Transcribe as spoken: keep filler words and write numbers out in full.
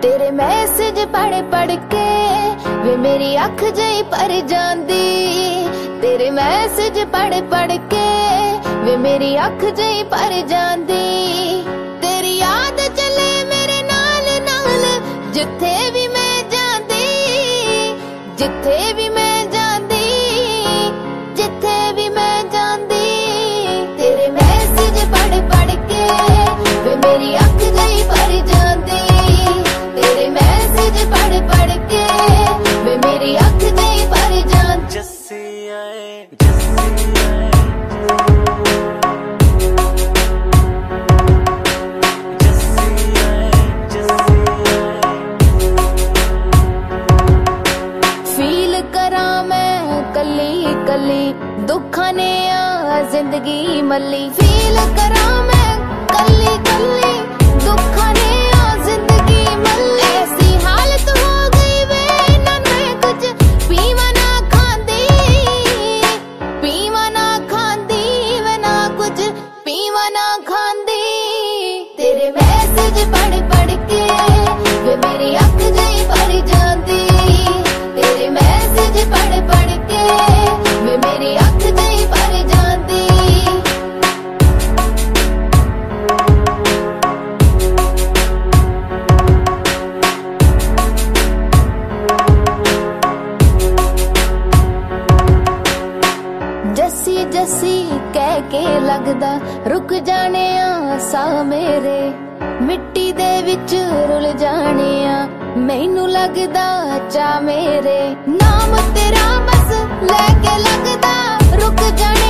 तेरे मैसेज पढ़ पढ़ के वे मेरी अख जई पर जांदी। तेरे मैसेज पढ़ पढ़ के वे मेरी अख जई पर जांदी। तेरी याद चले मेरे नाल नाल जिथे भी मैं जांदी, जिथे भी मैं जांदी, जिथे भी मैं जांदी। तेरे मैसेज पढ़ पढ़ के वे मेरी अख जई पर जांदी। तेरे मैसेज पढ़ पढ़ के वे मेरी अख जई पर जांदी। जस्सी आए जस्सी आए दुखा ने आ जिंदगी मल्ली। फील करा मैं कली कली दुखा ने आ जिंदगी मल्ली। ऐसी हालत हो गई वे ना मैं कुछ पीवा ना खांदी, पीवा ना खांदी वे ना कुछ पीवा ना खांदी। तेरे मैसेज पढ़ पढ़ के वे मेरी अख जई पर जांदी। तेरे मैसेज पढ़ पढ़ के वे मेरी अख जई पर जांदी। जस्सी जस्सी कह के लगदा रुक जाने आ सा मेरे। मिट्टी दे विच रुल जाने आ मैनू लगदा चा मेरे। नाम तेरा बस लेके लगदा रुक जाने